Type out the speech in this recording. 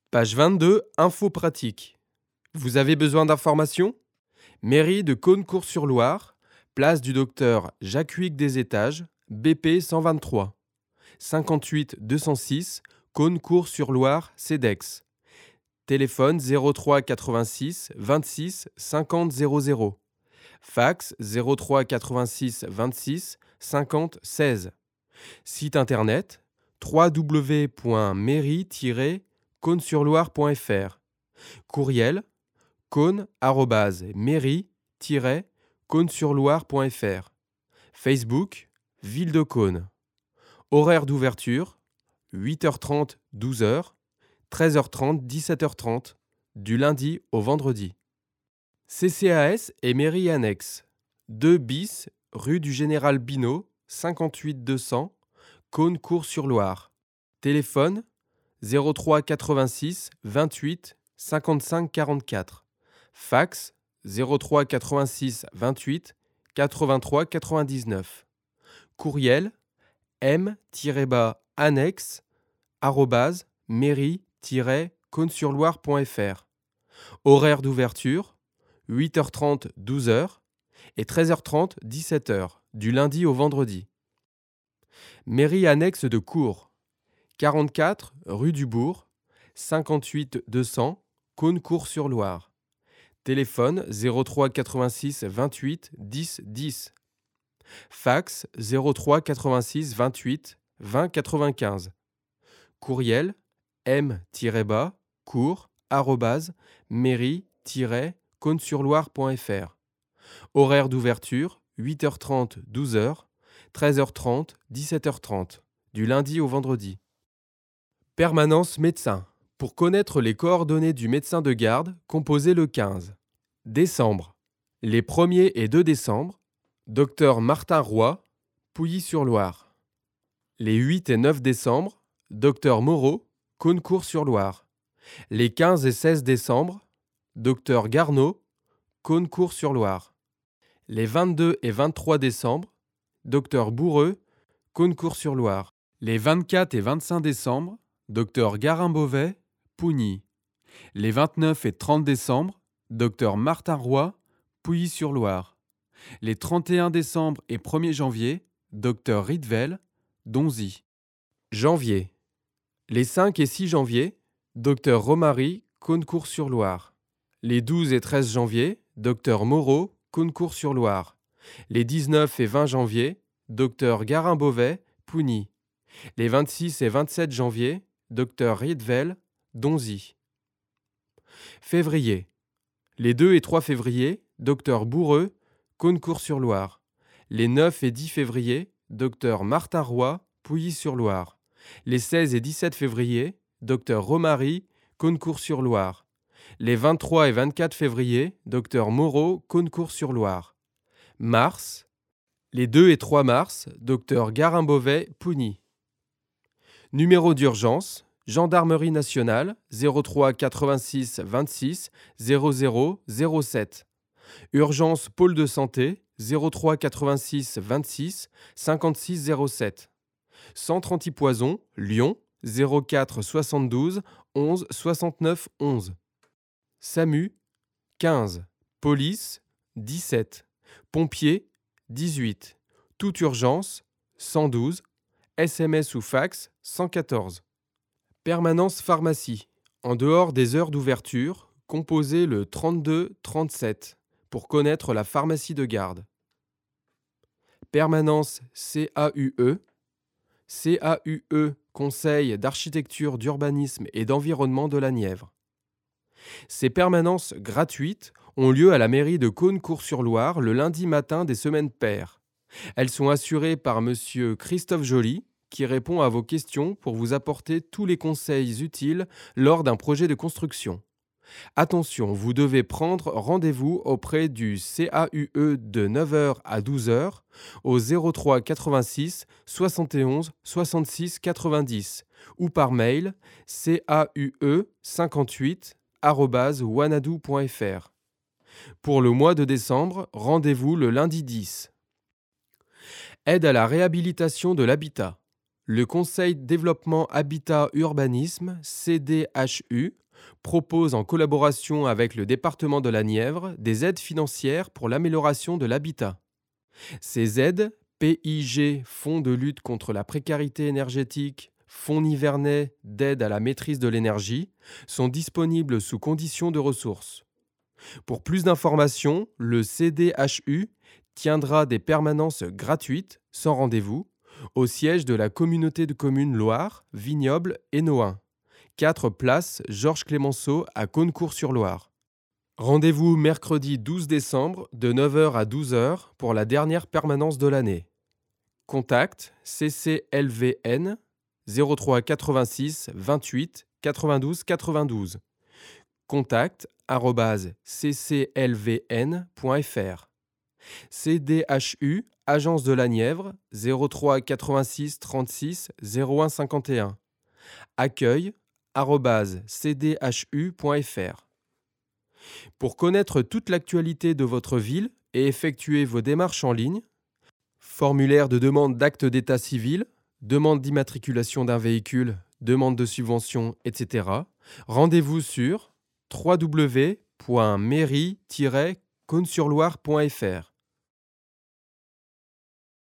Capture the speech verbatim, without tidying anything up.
Page vingt-deux, infos pratiques. Vous avez besoin d'informations? Mairie de Cosne-Cours-sur-Loire, place du docteur Jacques Huyghe des Étages, B P cent vingt-trois, cinquante-huit deux cent six, Cosne-Cours-sur-Loire, CEDEX. Téléphone zéro trois quatre-vingt-six vingt-six cinquante zéro zéro. Fax zéro trois quatre-vingt-six vingt-six cinquante seize. Site internet w w w point mairie tiret cosne sur loire point f r. Courriel cosne arobase mairie tiret cosne sur loire point f r. Facebook Ville de Cosne. Horaire d'ouverture huit heures trente douze heures, treize heures trente dix-sept heures trente, du lundi au vendredi. C C A S et mairie annexe. deux bis, rue du Général Binot, cinquante-huit deux cents, Cosne-Cours-sur-Loire. Téléphone zéro trois quatre-vingt-six vingt-huit cinquante-cinq quarante-quatre. Fax zéro trois quatre-vingt-six vingt-huit quatre-vingt-trois quatre-vingt-dix-neuf. Courriel m-annexe arobase mairie tiret cosne sur loire point f r. Horaire d'ouverture huit heures trente douze heures et treize heures trente dix-sept heures, du lundi au vendredi. Mairie annexe de Cours, quarante-quatre rue du Bourg, cinquante-huit deux cents, Cosne-Cours-sur-Loire. Téléphone zéro trois quatre-vingt-six vingt-huit dix dix. Fax zéro trois quatre-vingt-six vingt-huit vingt quatre-vingt-quinze. Courriel m-cours arobase mairie tiret cosne sur loire point f r. Horaire d'ouverture huit heures trente douze heures, treize heures trente dix-sept heures trente, du lundi au vendredi. Permanence médecin. Pour connaître les coordonnées du médecin de garde, composez le quinze. Décembre. Les premier et deux décembre, docteur Martin Roy, Pouilly-sur-Loire. Les huit et neuf décembre, docteur Moreau, Cosne-Cours-sur-Loire. Les quinze et seize décembre, docteur Garneau, Cosne-Cours-sur-Loire. Les vingt-deux et vingt-trois décembre, docteur Bourreux, Cosne-Cours-sur-Loire. Les vingt-quatre et vingt-cinq décembre, docteur Garin-Beauvais, Pougny. Les vingt-neuf et trente décembre, docteur Martin Roy, Pouilly-sur-Loire. Les trente et un décembre et premier janvier, docteur Ritvel, Donzy. Janvier. Les cinq et six janvier, docteur Romary, Cosne-Cours-sur-Loire. Les douze et treize janvier, docteur Moreau, Cosne-Cours-sur-Loire. Les dix-neuf et vingt janvier, docteur Garin-Beauvais, Pougny. Les vingt-six et vingt-sept janvier, docteur Ritvel, Donzy. Février. Les deux et trois février, docteur Bourreux, Cosne-Cours-sur-Loire. Les neuf et dix février, docteur Martin Roy, Pouilly-sur-Loire. Les seize et dix-sept février, docteur Romary, Cosne-Cours-sur-Loire. Les vingt-trois et vingt-quatre février, docteur Moreau, Cosne-Cours-sur-Loire. Mars. Les deux et trois mars, docteur Garin-Beauvais, Pougny. Numéro d'urgence, Gendarmerie nationale, zéro trois quatre-vingt-six vingt-six zéro zéro zéro sept. Urgence pôle de santé, zéro trois quatre-vingt-six vingt-six cinquante-six zéro sept. Centre antipoison, Lyon, zéro quatre soixante-douze onze soixante-neuf onze. SAMU, quinze. Police, dix-sept. Pompiers, dix-huit. Toute urgence, cent douze. S M S ou fax, cent quatorze. Permanence pharmacie. En dehors des heures d'ouverture, composez le trente-deux trente-sept pour connaître la pharmacie de garde. Permanence C A U E. C A U E, Conseil d'architecture, d'urbanisme et d'environnement de la Nièvre. Ces permanences gratuites ont lieu à la mairie de Cosne-Cours-sur-Loire le lundi matin des semaines paires. Elles sont assurées par monsieur Christophe Joly, qui répond à vos questions pour vous apporter tous les conseils utiles lors d'un projet de construction. Attention, vous devez prendre rendez-vous auprès du C A U E de neuf heures à douze heures au zéro trois quatre-vingt-six soixante et onze soixante-six quatre-vingt-dix ou par mail caue cinquante-huit arobase wanadoo point f r. Pour le mois de décembre, rendez-vous le lundi dix. Aide à la réhabilitation de l'habitat. Le Conseil Développement Habitat Urbanisme, C D H U, propose en collaboration avec le département de la Nièvre des aides financières pour l'amélioration de l'habitat. Ces aides, P I G, Fonds de lutte contre la précarité énergétique, Fonds nivernais d'aide à la maîtrise de l'énergie, sont disponibles sous conditions de ressources. Pour plus d'informations, le C D H U tiendra des permanences gratuites, sans rendez-vous, au siège de la communauté de communes Loire, Vignoble et Nohain, quatre place Georges Clémenceau à Caunecourt-sur-Loire. Rendez-vous mercredi douze décembre de neuf heures à douze heures pour la dernière permanence de l'année. Contact C C L V N zéro trois quatre-vingt-six vingt-huit quatre-vingt-douze quatre-vingt-douze. Contact arobase c c l v n point f r. C D H U, Agence de la Nièvre, zéro trois quatre-vingt-six trente-six zéro un cinquante et un. Accueil arobase c d h u point f r. Pour connaître toute l'actualité de votre ville et effectuer vos démarches en ligne, formulaire de demande d'acte d'état civil, demande d'immatriculation d'un véhicule, demande de subvention, et cetera, rendez-vous sur w w w point mairie tiret caunes sur loire point f r.